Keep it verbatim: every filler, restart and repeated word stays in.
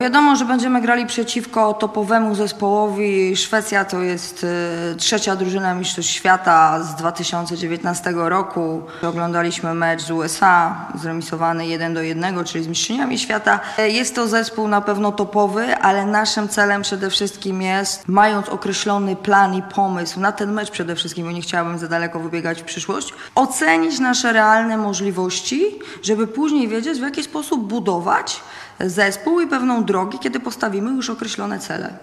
Wiadomo, że będziemy grali przeciwko topowemu zespołowi. Szwecja to jest y, trzecia drużyna Mistrzostw Świata z dwa tysiące dziewiętnastego roku. Oglądaliśmy mecz z U S A, zremisowany jeden do jednego, czyli z mistrzyniami świata. Jest to zespół na pewno topowy, ale naszym celem przede wszystkim jest, mając określony plan i pomysł na ten mecz przede wszystkim, bo nie chciałabym za daleko wybiegać w przyszłość, ocenić nasze realne możliwości, żeby później wiedzieć, w jaki sposób budować zespół i pewną drogę, kiedy postawimy już określone cele.